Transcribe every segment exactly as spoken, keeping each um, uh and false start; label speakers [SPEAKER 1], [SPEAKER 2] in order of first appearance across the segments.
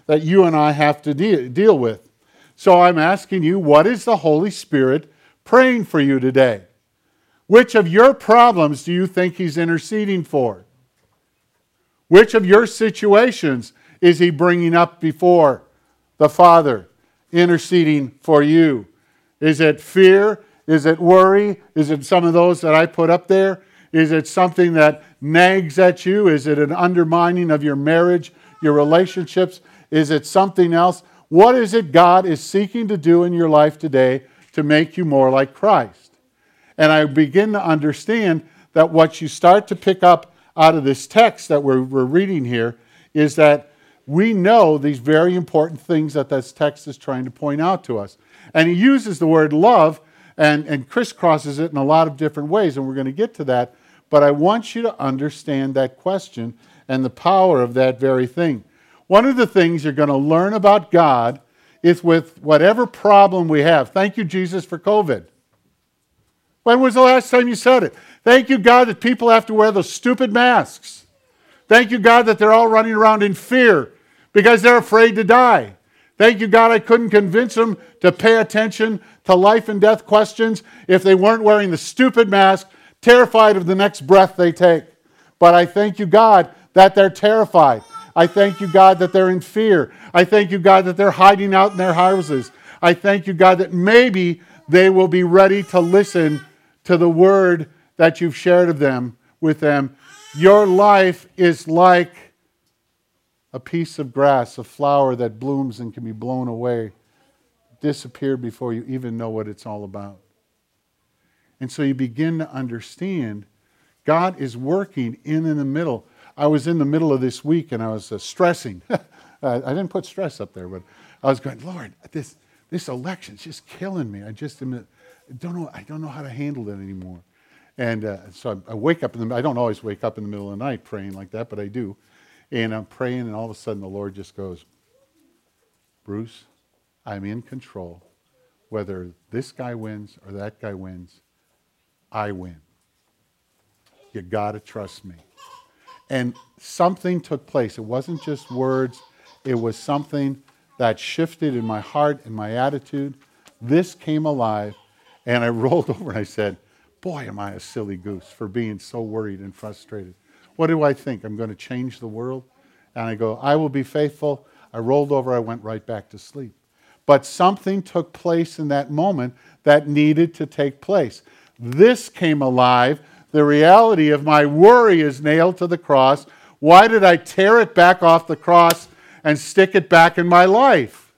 [SPEAKER 1] that you and I have to de- deal with. So I'm asking you, what is the Holy Spirit praying for you today? Which of your problems do you think He's interceding for? Which of your situations is He bringing up before the Father, interceding for you? Is it fear? Is it worry? Is it some of those that I put up there? Is it something that nags at you? Is it an undermining of your marriage, your relationships? Is it something else? What is it God is seeking to do in your life today to make you more like Christ? And I begin to understand that what you start to pick up out of this text that we're, we're reading here is that we know these very important things that this text is trying to point out to us. And he uses the word love and, and crisscrosses it in a lot of different ways, and we're going to get to that. But I want you to understand that question and the power of that very thing. One of the things you're going to learn about God is with whatever problem we have. Thank you, Jesus, for COVID. When was the last time you said it? Thank you, God, that people have to wear those stupid masks. Thank you, God, that they're all running around in fear because they're afraid to die. Thank you, God, I couldn't convince them to pay attention to life and death questions if they weren't wearing the stupid mask, terrified of the next breath they take. But I thank you, God, that they're terrified. I thank you, God, that they're in fear. I thank you, God, that they're hiding out in their houses. I thank you, God, that maybe they will be ready to listen to the word that you've shared of them with them. Your life is like a piece of grass, a flower that blooms and can be blown away, disappear before you even know what it's all about. And so you begin to understand God is working in in the middle. I was in the middle of this week and I was uh, stressing. I didn't put stress up there, but I was going, Lord, this this election's just killing me. I just am, don't know. I don't know how to handle it anymore. And uh, so I, I wake up in the. I don't always wake up in the middle of the night praying like that, but I do. And I'm praying, and all of a sudden the Lord just goes, Bruce, I'm in control. Whether this guy wins or that guy wins, I win. You got to trust me. And something took place. It wasn't just words. It was something that shifted in my heart and my attitude. This came alive, and I rolled over and I said, boy, am I a silly goose for being so worried and frustrated. What do I think? I'm going to change the world? And I go, I will be faithful. I rolled over. I went right back to sleep. But something took place in that moment that needed to take place. This came alive. The reality of my worry is nailed to the cross. Why did I tear it back off the cross and stick it back in my life?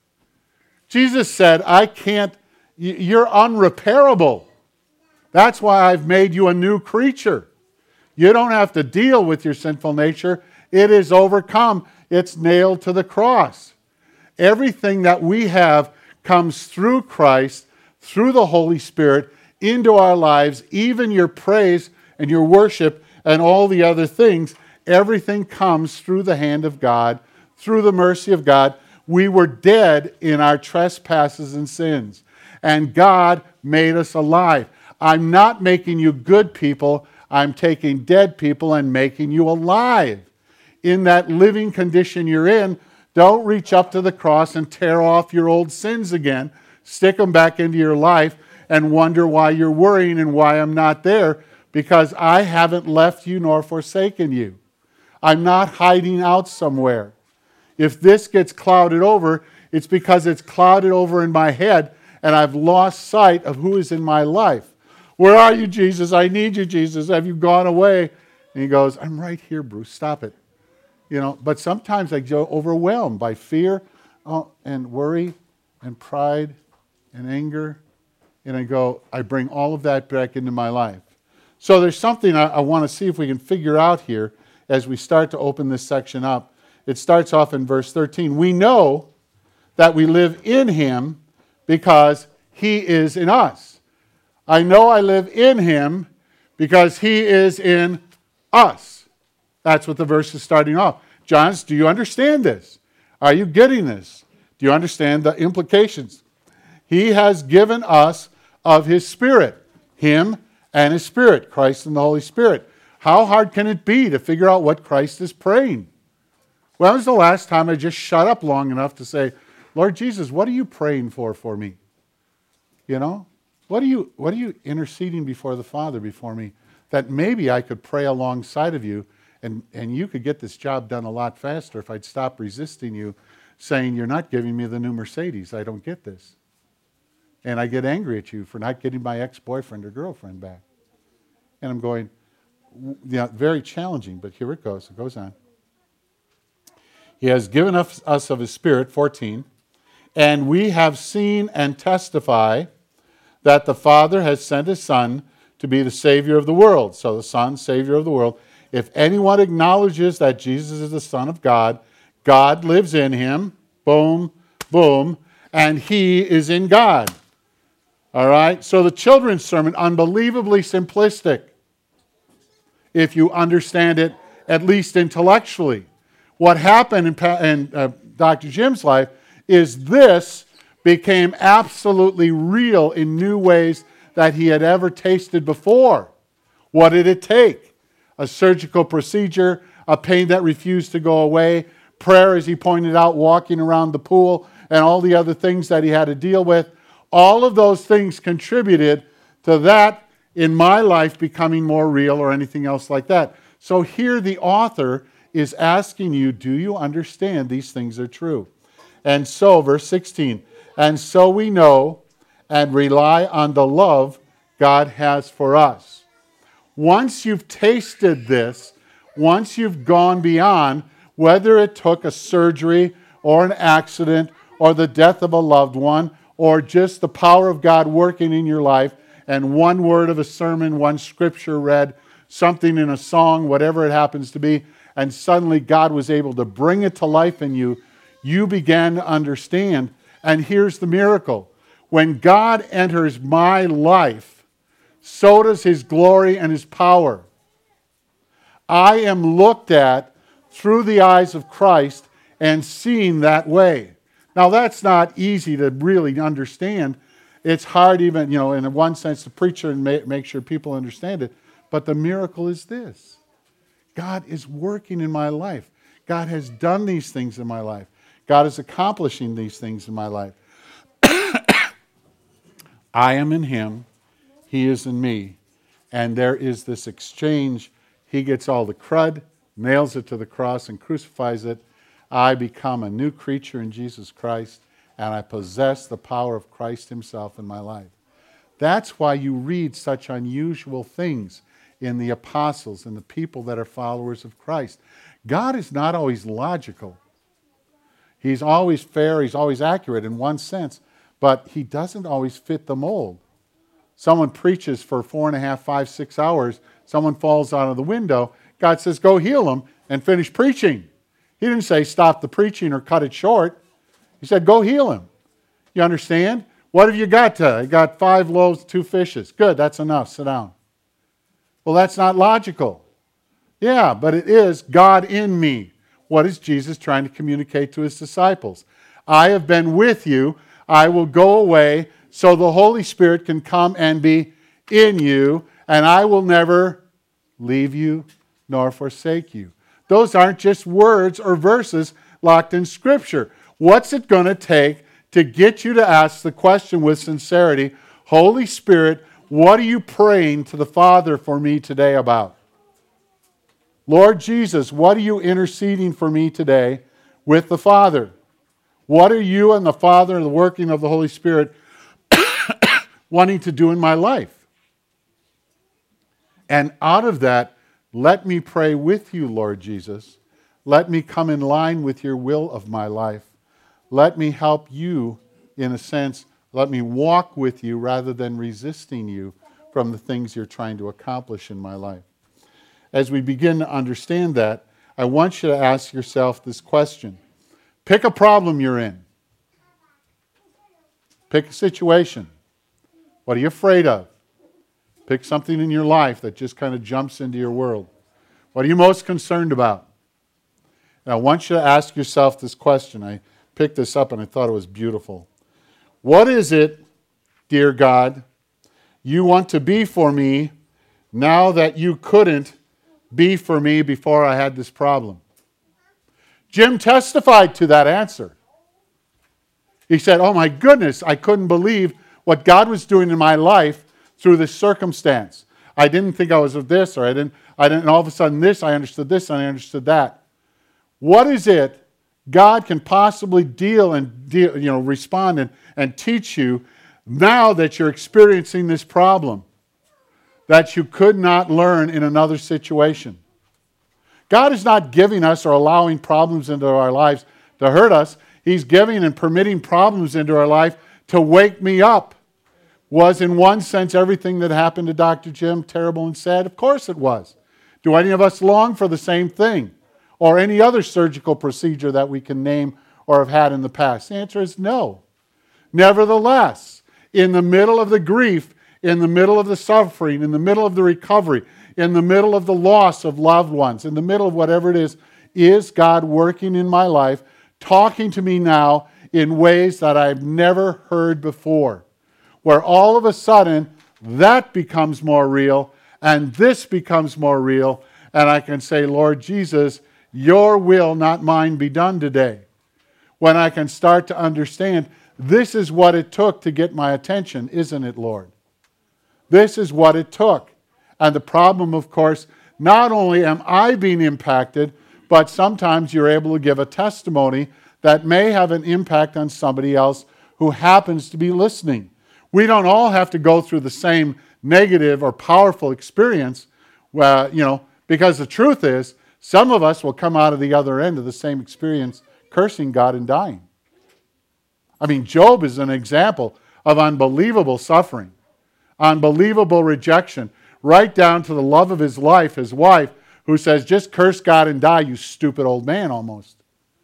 [SPEAKER 1] Jesus said, I can't, you're unrepairable. That's why I've made you a new creature. You don't have to deal with your sinful nature. It is overcome. It's nailed to the cross. Everything that we have comes through Christ, through the Holy Spirit, into our lives. Even your praise and your worship and all the other things, everything comes through the hand of God, through the mercy of God. We were dead in our trespasses and sins, and God made us alive. I'm not making you good people. I'm taking dead people and making you alive. In that living condition you're in, don't reach up to the cross and tear off your old sins again. Stick them back into your life and wonder why you're worrying and why I'm not there, because I haven't left you nor forsaken you. I'm not hiding out somewhere. If this gets clouded over, it's because it's clouded over in my head and I've lost sight of who is in my life. Where are you, Jesus? I need you, Jesus. Have you gone away? And he goes, I'm right here, Bruce. Stop it. You know, but sometimes I go overwhelmed by fear oh, and worry and pride and anger. And I go, I bring all of that back into my life. So there's something I, I want to see if we can figure out here as we start to open this section up. It starts off in verse thirteen. We know that we live in him because he is in us. I know I live in him because he is in us. That's what the verse is starting off. Johns, do you understand this? Are you getting this? Do you understand the implications? He has given us of his Spirit, him and his Spirit, Christ and the Holy Spirit. How hard can it be to figure out what Christ is praying? When was the last time I just shut up long enough to say, Lord Jesus, what are you praying for for me? You know? What are you, what are you interceding before the Father before me that maybe I could pray alongside of you and, and you could get this job done a lot faster if I'd stop resisting you saying, you're not giving me the new Mercedes. I don't get this. And I get angry at you for not getting my ex-boyfriend or girlfriend back. And I'm going, yeah, very challenging, but here it goes. It goes on. He has given us, us of His Spirit, fourteen, and we have seen and testify that the Father has sent His Son to be the Savior of the world. So the Son, Savior of the world. If anyone acknowledges that Jesus is the Son of God, God lives in Him, boom, boom, and He is in God. All right? So the children's sermon, unbelievably simplistic, if you understand it at least intellectually. What happened in, in uh, Doctor Jim's life is this became absolutely real in new ways that he had ever tasted before. What did it take? A surgical procedure, a pain that refused to go away, prayer, as he pointed out, walking around the pool, and all the other things that he had to deal with. All of those things contributed to that in my life becoming more real or anything else like that. So here the author is asking you, do you understand these things are true? And so, verse sixteen, and so we know and rely on the love God has for us. Once you've tasted this, once you've gone beyond, whether it took a surgery or an accident or the death of a loved one or just the power of God working in your life and one word of a sermon, one scripture read, something in a song, whatever it happens to be, and suddenly God was able to bring it to life in you, you began to understand. And here's the miracle. When God enters my life, so does His glory and His power. I am looked at through the eyes of Christ and seen that way. Now, that's not easy to really understand. It's hard even, you know, in one sense to preach it and make sure people understand it. But the miracle is this. God is working in my life. God has done these things in my life. God is accomplishing these things in my life. I am in Him. He is in me. And there is this exchange. He gets all the crud, nails it to the cross, and crucifies it. I become a new creature in Jesus Christ, and I possess the power of Christ Himself in my life. That's why you read such unusual things in the apostles and the people that are followers of Christ. God is not always logical. He's always fair, He's always accurate in one sense, but He doesn't always fit the mold. Someone preaches for four and a half, five, six hours, someone falls out of the window, God says, go heal them and finish preaching. He didn't say stop the preaching or cut it short. He said, go heal him. You understand? What have you got to? I got five loaves, two fishes. Good, that's enough. Sit down. Well, that's not logical. Yeah, but it is God in me. What is Jesus trying to communicate to His disciples? I have been with you. I will go away so the Holy Spirit can come and be in you, and I will never leave you nor forsake you. Those aren't just words or verses locked in Scripture. What's it going to take to get you to ask the question with sincerity, Holy Spirit, what are you praying to the Father for me today about? Lord Jesus, what are you interceding for me today with the Father? What are you and the Father and the working of the Holy Spirit wanting to do in my life? And out of that, let me pray with you, Lord Jesus. Let me come in line with your will of my life. Let me help you, in a sense, let me walk with you rather than resisting you from the things you're trying to accomplish in my life. As we begin to understand that, I want you to ask yourself this question. Pick a problem you're in. Pick a situation. What are you afraid of? Pick something in your life that just kind of jumps into your world. What are you most concerned about? And I want you to ask yourself this question. I picked this up and I thought it was beautiful. What is it, dear God, you want to be for me now that you couldn't be for me before I had this problem? Jim testified to that answer. He said, oh my goodness, I couldn't believe what God was doing in my life through this circumstance. I didn't think I was of this, or I didn't, I didn't, and all of a sudden this, I understood this, and I understood that. What is it God can possibly deal and deal, you know, respond and, and teach you now that you're experiencing this problem that you could not learn in another situation? God is not giving us or allowing problems into our lives to hurt us. He's giving and permitting problems into our life to wake me up. Was in one sense everything that happened to Doctor Jim terrible and sad? Of course it was. Do any of us long for the same thing? Or any other surgical procedure that we can name or have had in the past? The answer is no. Nevertheless, in the middle of the grief, in the middle of the suffering, in the middle of the recovery, in the middle of the loss of loved ones, in the middle of whatever it is, is God working in my life, talking to me now in ways that I've never heard before, where all of a sudden that becomes more real and this becomes more real, and I can say, Lord Jesus, your will, not mine, be done today. When I can start to understand, this is what it took to get my attention, isn't it, Lord? This is what it took. And the problem, of course, not only am I being impacted, but sometimes you're able to give a testimony that may have an impact on somebody else who happens to be listening. We don't all have to go through the same negative or powerful experience, uh, you know, because the truth is, some of us will come out of the other end of the same experience cursing God and dying. I mean, Job is an example of unbelievable suffering, unbelievable rejection, right down to the love of his life, his wife, who says, just curse God and die, you stupid old man, almost.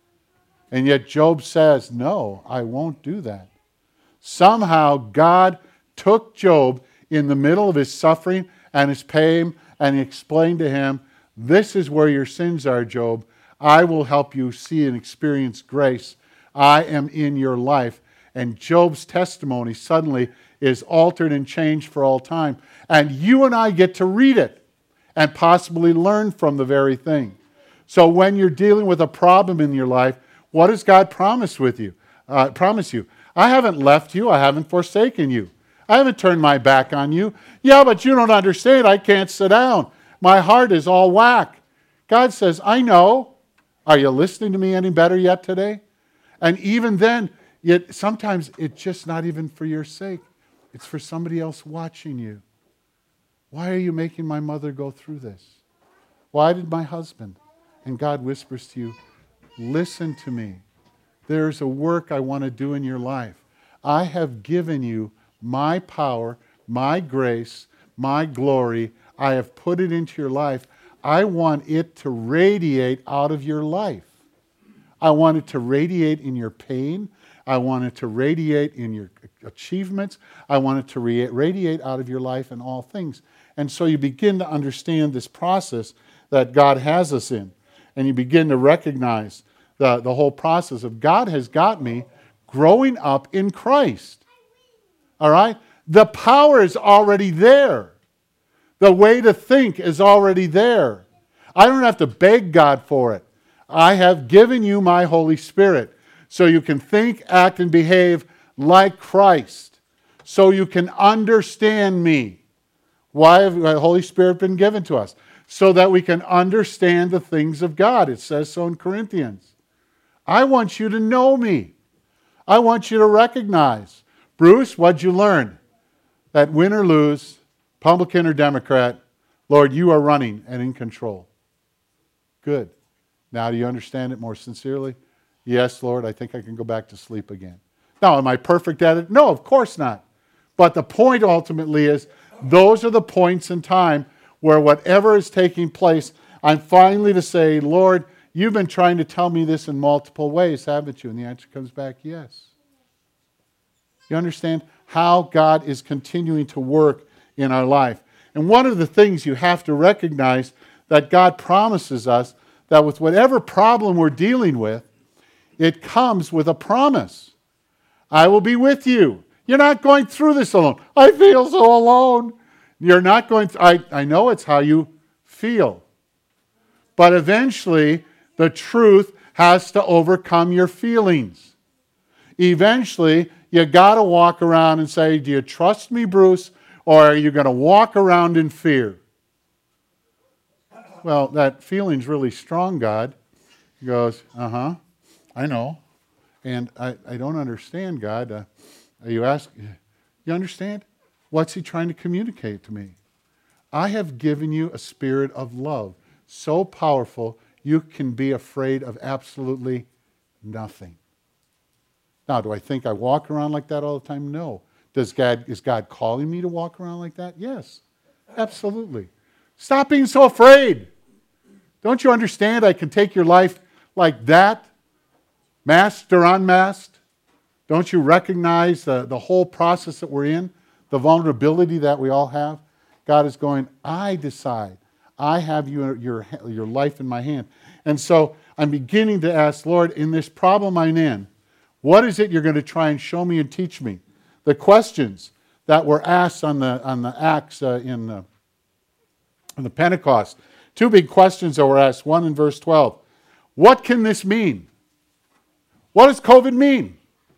[SPEAKER 1] And yet Job says, no, I won't do that. Somehow God took Job in the middle of his suffering and his pain, and he explained to him, this is where your sins are, Job. I will help you see and experience grace. I am in your life. And Job's testimony suddenly is altered and changed for all time. And you and I get to read it and possibly learn from the very thing. So when you're dealing with a problem in your life, what does God promise with you? Uh, promise you? I haven't left you. I haven't forsaken you. I haven't turned my back on you. Yeah, but you don't understand. I can't sit down. My heart is all whack. God says, I know. Are you listening to me any better yet today? And even then, yet sometimes it's just not even for your sake. It's for somebody else watching you. Why are you making my mother go through this? Why did my husband? And God whispers to you, listen to me. There's a work I want to do in your life. I have given you my power, my grace, my glory. I have put it into your life. I want it to radiate out of your life. I want it to radiate in your pain. I want it to radiate in your achievements. I want it to radiate out of your life in all things. And so you begin to understand this process that God has us in. And you begin to recognize the, the whole process of God has got me growing up in Christ. All right? The power is already there. The way to think is already there. I don't have to beg God for it. I have given you my Holy Spirit so you can think, act, and behave like Christ. So you can understand me. Why has the Holy Spirit been given to us? So that we can understand the things of God. It says so in Corinthians. I want you to know me. I want you to recognize. Bruce, what'd you learn? That win or lose, Republican or Democrat, Lord, you are running and in control. Good. Now do you understand it more sincerely? Yes, Lord, I think I can go back to sleep again. Now, am I perfect at it? No, of course not. But the point ultimately is, those are the points in time where whatever is taking place, I'm finally to say, Lord, you've been trying to tell me this in multiple ways, haven't you? And the answer comes back, yes. You understand how God is continuing to work in our life. And one of the things you have to recognize that God promises us that with whatever problem we're dealing with, it comes with a promise. I will be with you. You're not going through this alone. I feel so alone. You're not going to, I, I know it's how you feel. But eventually, the truth has to overcome your feelings. Eventually, you got to walk around and say, do you trust me, Bruce, or are you going to walk around in fear? Well, that feeling's really strong, God. He goes, uh-huh, I know. And I, I don't understand, God. Uh, you ask, you understand? What's he trying to communicate to me? I have given you a spirit of love so powerful you can be afraid of absolutely nothing. Now, do I think I walk around like that all the time? No. Does God, is God calling me to walk around like that? Yes, absolutely. Stop being so afraid. Don't you understand I can take your life like that, masked or unmasked? Don't you recognize the, the whole process that we're in, the vulnerability that we all have? God is going, I decide. I have you, your, your life in my hand. And so I'm beginning to ask, Lord, in this problem I'm in, what is it you're going to try and show me and teach me? The questions that were asked on the, on the Acts uh, in, the, in the Pentecost. Two big questions that were asked. One in verse twelve. What can this mean? What does COVID mean?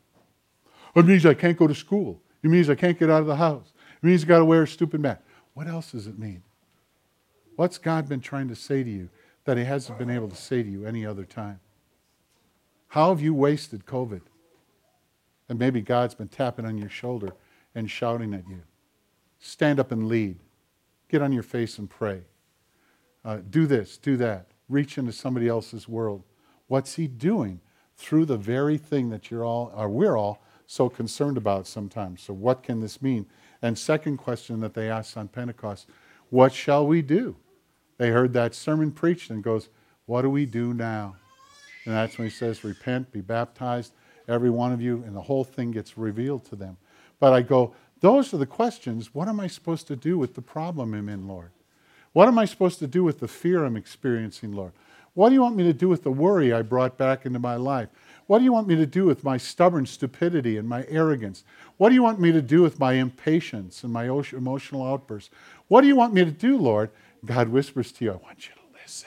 [SPEAKER 1] It means I can't go to school. It means I can't get out of the house. It means I got to wear a stupid mask. What else does it mean? What's God been trying to say to you that he hasn't been able to say to you any other time? How have you wasted COVID? And maybe God's been tapping on your shoulder and shouting at you. Stand up and lead. Get on your face and pray. Uh, do this, do that. Reach into somebody else's world. What's he doing through the very thing that you're all, or we're all, so concerned about sometimes? So what can this mean? And second question that they asked on Pentecost, what shall we do? They heard that sermon preached and goes, what do we do now? And that's when he says, repent, be baptized, every one of you, and the whole thing gets revealed to them. But I go, those are the questions. What am I supposed to do with the problem I'm in, Lord? What am I supposed to do with the fear I'm experiencing, Lord? What do you want me to do with the worry I brought back into my life? What do you want me to do with my stubborn stupidity and my arrogance? What do you want me to do with my impatience and my emotional outbursts? What do you want me to do, Lord? God whispers to you, I want you to listen.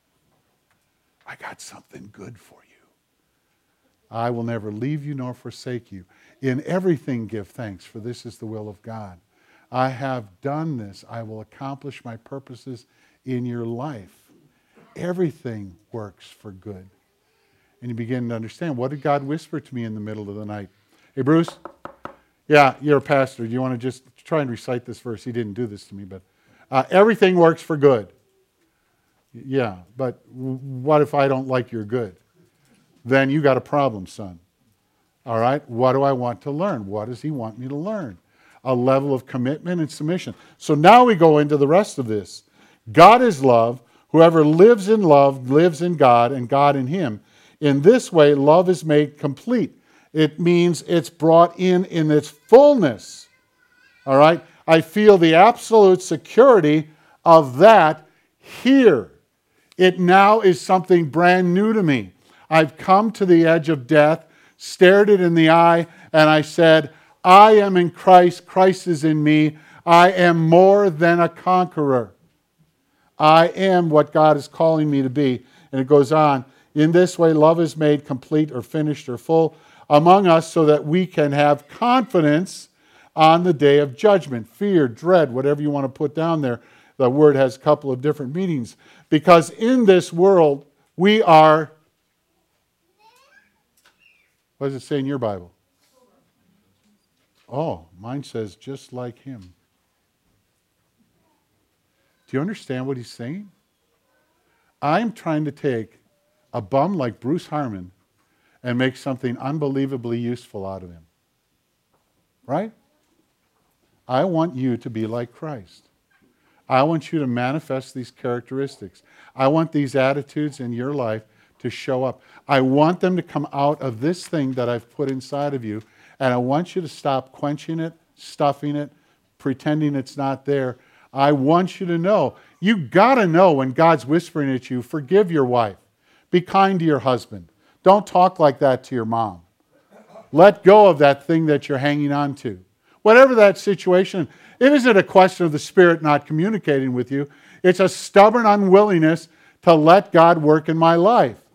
[SPEAKER 1] I got something good for you. I will never leave you nor forsake you. In everything give thanks, for this is the will of God. I have done this. I will accomplish my purposes in your life. Everything works for good. And you begin to understand, what did God whisper to me in the middle of the night? Hey, Bruce, yeah, you're a pastor. Do you want to just try and recite this verse? He didn't do this to me, but uh, everything works for good. Yeah, but what if I don't like your good? Then you got a problem, son. All right, what do I want to learn? What does he want me to learn? A level of commitment and submission. So now we go into the rest of this. God is love. Whoever lives in love lives in God and God in him. In this way, love is made complete. It means it's brought in in its fullness. All right? I feel the absolute security of that here. It now is something brand new to me. I've come to the edge of death, stared it in the eye, and I said, I am in Christ, Christ is in me. I am more than a conqueror. I am what God is calling me to be. And it goes on, in this way love is made complete or finished or full among us so that we can have confidence on the day of judgment. Fear, dread, whatever you want to put down there. The word has a couple of different meanings. Because in this world, we are, what does it say in your Bible? Oh, mine says just like him. Do you understand what he's saying? I'm trying to take a bum like Bruce Harmon and make something unbelievably useful out of him. Right? I want you to be like Christ. I want you to manifest these characteristics. I want these attitudes in your life to show up. I want them to come out of this thing that I've put inside of you, and I want you to stop quenching it, stuffing it, pretending it's not there. I want you to know. You got to know when God's whispering at you, forgive your wife. Be kind to your husband. Don't talk like that to your mom. Let go of that thing that you're hanging on to. Whatever that situation, it isn't a question of the Spirit not communicating with you. It's a stubborn unwillingness to let God work in my life.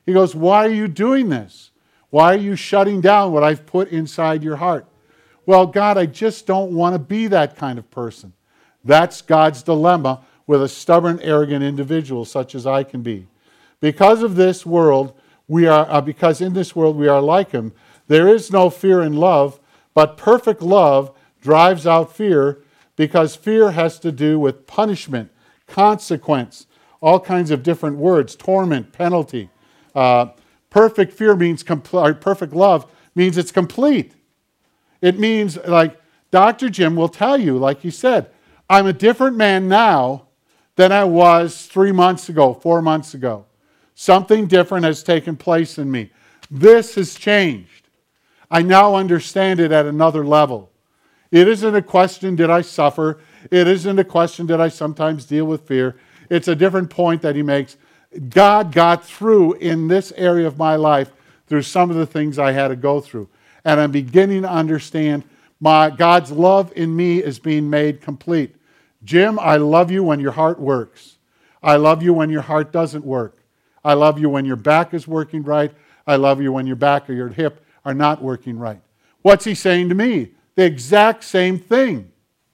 [SPEAKER 1] He goes, why are you doing this? Why are you shutting down what I've put inside your heart? Well, God, I just don't want to be that kind of person. That's God's dilemma with a stubborn, arrogant individual such as I can be. Because of this world, we are uh, because in this world we are like him. There is no fear in love, but perfect love drives out fear, because fear has to do with punishment, consequence, all kinds of different words, torment, penalty. Uh, perfect fear means compl- perfect love means it's complete. It means, like Doctor Jim will tell you, like he said, I'm a different man now than I was three months ago, four months ago. Something different has taken place in me. This has changed. I now understand it at another level. It isn't a question, did I suffer? It isn't a question, did I sometimes deal with fear? It's a different point that he makes. God got through in this area of my life through some of the things I had to go through. And I'm beginning to understand my God's love in me is being made complete. Jim, I love you when your heart works. I love you when your heart doesn't work. I love you when your back is working right. I love you when your back or your hip are not working right. What's he saying to me? The exact same thing.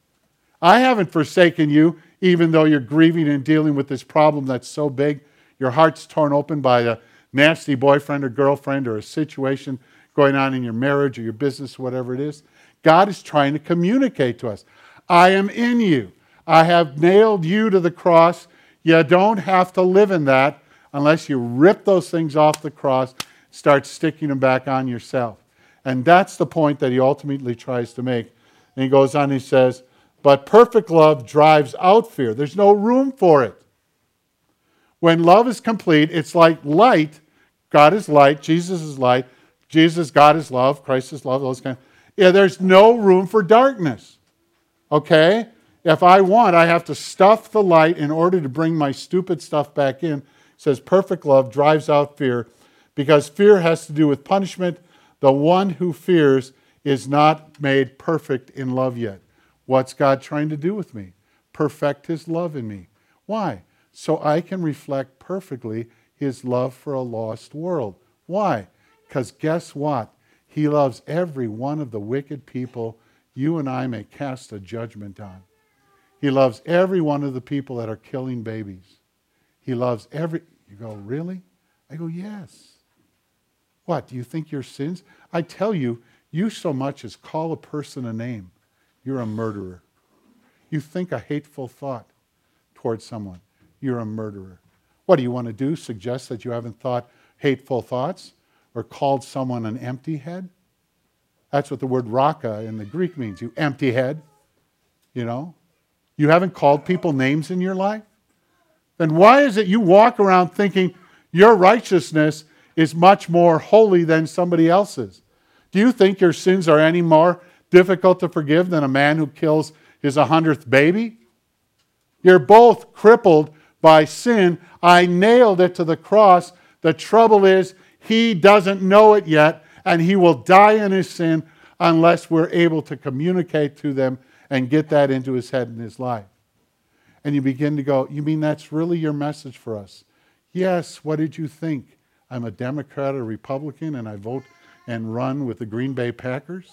[SPEAKER 1] I haven't forsaken you, even though you're grieving and dealing with this problem that's so big. Your heart's torn open by a nasty boyfriend or girlfriend or a situation going on in your marriage or your business, whatever it is. God is trying to communicate to us. I am in you. I have nailed you to the cross. You don't have to live in that unless you rip those things off the cross, start sticking them back on yourself. And that's the point that he ultimately tries to make. And he goes on, he says, but perfect love drives out fear. There's no room for it. When love is complete, it's like light. God is light. Jesus is light. Jesus, God is love. Christ is love. Those kind of, yeah, there's no room for darkness. Okay? If I want, I have to stuff the light in order to bring my stupid stuff back in. It says perfect love drives out fear, because fear has to do with punishment. The one who fears is not made perfect in love yet. What's God trying to do with me? Perfect his love in me. Why? So I can reflect perfectly his love for a lost world. Why? Because guess what? He loves every one of the wicked people you and I may cast a judgment on. He loves every one of the people that are killing babies. He loves every... You go, really? I go, yes. What, do you think your sins? I tell you, you so much as call a person a name, you're a murderer. You think a hateful thought towards someone, you're a murderer. What do you want to do? Suggest that you haven't thought hateful thoughts or called someone an empty head? That's what the word raka in the Greek means, you empty head. You know? You haven't called people names in your life? Then why is it you walk around thinking your righteousness is much more holy than somebody else's? Do you think your sins are any more difficult to forgive than a man who kills his hundredth baby? You're both crippled by sin. I nailed it to the cross. The trouble is, he doesn't know it yet, and he will die in his sin unless we're able to communicate to them and get that into his head and his life. And you begin to go, you mean that's really your message for us? Yes, what did you think? I'm a Democrat or Republican and I vote and run with the Green Bay Packers?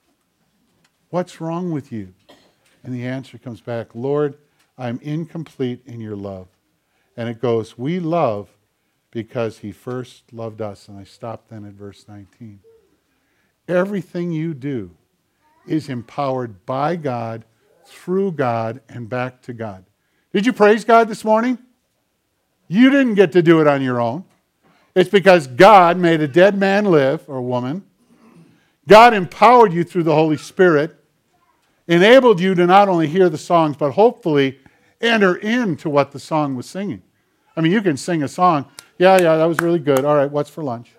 [SPEAKER 1] What's wrong with you? And the answer comes back, Lord, I'm incomplete in your love. And it goes, we love because he first loved us. And I stopped then at verse nineteen. Everything you do is empowered by God, through God, and back to God. Did you praise God this morning? You didn't get to do it on your own. It's because God made a dead man live, or woman. God empowered you through the Holy Spirit, enabled you to not only hear the songs, but hopefully enter into what the song was singing. I mean, you can sing a song, yeah, yeah, that was really good. All right, what's for lunch?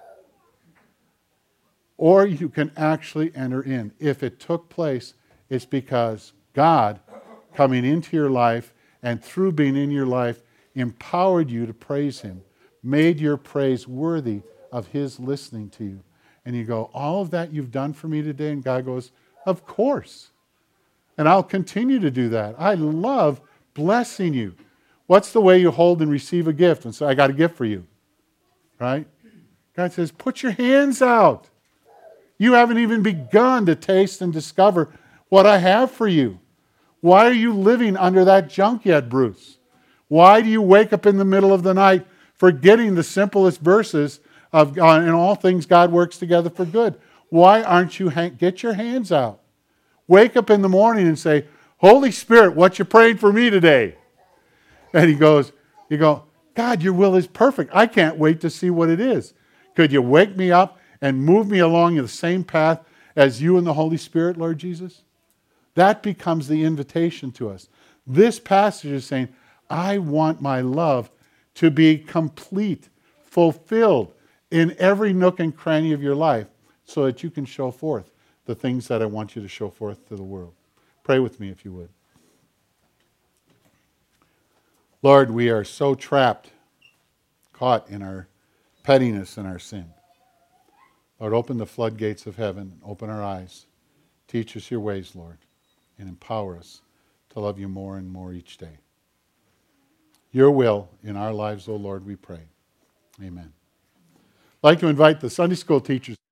[SPEAKER 1] Or you can actually enter in. If it took place, it's because God, coming into your life and through being in your life, empowered you to praise him, made your praise worthy of his listening to you. And you go, all of that you've done for me today? And God goes, of course. And I'll continue to do that. I love blessing you. What's the way you hold and receive a gift and say, I got a gift for you? Right? God says, put your hands out. You haven't even begun to taste and discover what I have for you. Why are you living under that junk yet, Bruce? Why do you wake up in the middle of the night forgetting the simplest verses of uh, in all things God works together for good? Why aren't you, hang- get your hands out. Wake up in the morning and say, Holy Spirit, what you praying for me today? And he goes, you go, God, your will is perfect. I can't wait to see what it is. Could you wake me up and move me along the same path as you and the Holy Spirit, Lord Jesus? That becomes the invitation to us. This passage is saying, I want my love to be complete, fulfilled in every nook and cranny of your life so that you can show forth the things that I want you to show forth to the world. Pray with me if you would. Lord, we are so trapped, caught in our pettiness and our sin. Lord, open the floodgates of heaven, open our eyes. Teach us your ways, Lord, and empower us to love you more and more each day. Your will in our lives, O Lord, we pray. Amen. I'd like to invite the Sunday school teachers